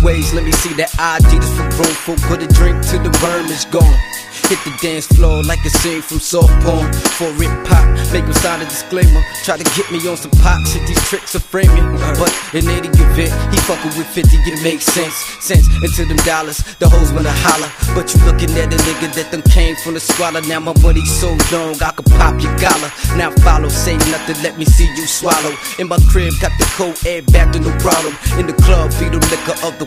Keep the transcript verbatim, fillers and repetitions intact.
ways, let me see that I D this for grown folk. Put a drink till the worm is gone. Hit the dance floor like a scene from soft porn. For it pop, make him sign a disclaimer. Try to get me on some pop shit, these tricks are framing. But in any event, he fucking with fifty, it makes sense. Sense into them dollars, the hoes wanna holler. But you looking at a nigga that done came from the squalor. Now my money's so long, I could pop your collar. Now follow, say nothing, let me see you swallow. In my crib, got the cold air back to no problem. In the club, feed the liquor of the